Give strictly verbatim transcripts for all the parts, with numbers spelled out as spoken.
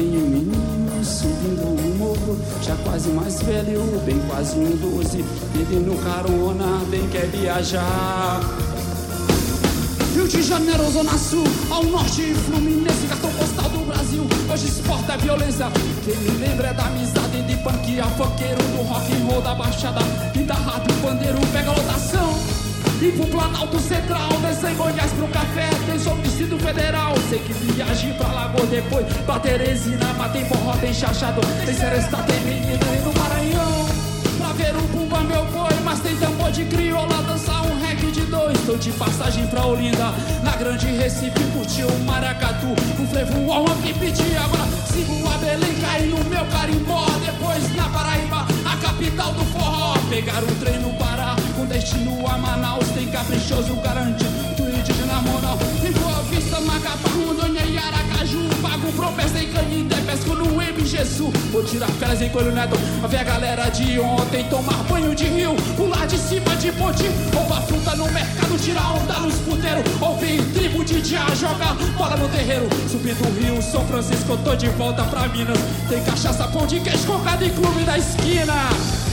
vem um menino subindo o morro, já quase mais velho, bem quase um doze, pedindo carona, bem quer viajar. Rio de Janeiro, Zona Sul, ao norte, Fluminense, cartão postal do Brasil. Hoje exporta a violência. Quem me lembra é da amizade de punk, a funkeiro, do rock and roll, da baixada e da rádio bandeiro. Pega a lotação e pro Planalto Central, desce em Goiás pro café, tem só o Distrito Federal. Sei que viaje pra Lagoa, depois pra Teresina, mas tem forró, tem chachado, tem seresta, tem menina e no Maranhão. Pra ver o Pumba, meu boi, mas tem tambor de crioula, dançar um reggae de dois. Tô de passagem pra Olinda, na Grande Recife, curtiu o maracatu, o frevo, o alma que pedi. Agora sigo a Belém, caí no meu carimbó, depois na Paraíba, a capital do forró. Pegar o trem no Pará, com destino a Manaus, tem caprichoso garantido, tweet de namoral. Em Boa Vista, Macapá, Rondônia e Aracaju, pago pro pés em Canindé, pesco no M G Sul. Vou tirar férias em Coelho Neto, a ver a galera de ontem tomar banho de rio, pular de cima de ponte, roubar fruta no mercado, tirar onda nos puteiros, ouvir tribo de dia, jogar bola no terreiro. Subir do Rio, São Francisco, eu tô de volta pra Minas, tem cachaça, pão de queijo, cocada e clube da esquina.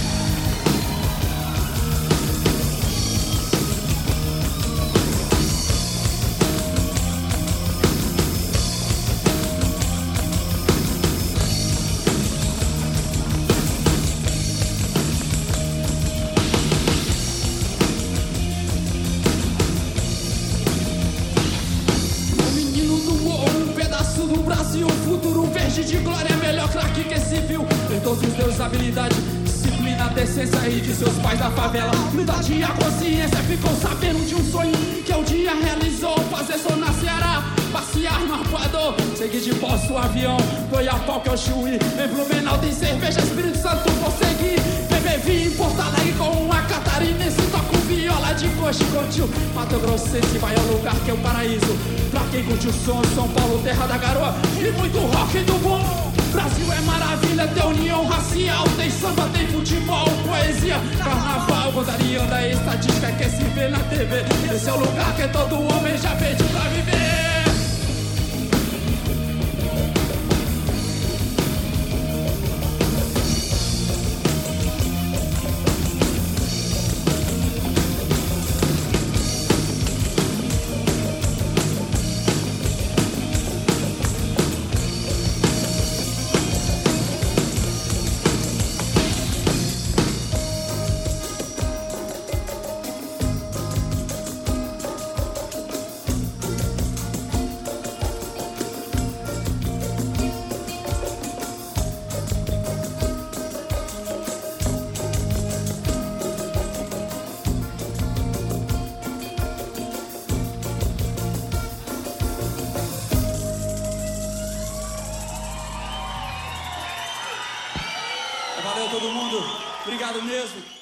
Futuro verde de glória, melhor craque que se viu. Em todos os deuses, habilidade, disciplina, decência e de seus pais da favela. Humildade e a consciência, ficou sabendo de um sonho que o dia realizou. Fazer som na Ceará, passear no arpoador, seguir de posse o avião, Goiapau que é o Chuí. Em Blumenau tem cerveja, Espírito Santo vou seguir. Beber vinho em Porto Alegre com uma catarinense, toco viola de coxa com tio Mato Grossense, vai ao lugar que é o paraíso. Pra quem curte o som, São Paulo, terra da garoa e muito rock do bom. Brasil é maravilha, tem união racial, tem samba, tem futebol, poesia, carnaval, vodarianda, estatística que se vê na T V. Esse é o lugar que todo homem já pediu pra viver. Valeu todo mundo, obrigado mesmo.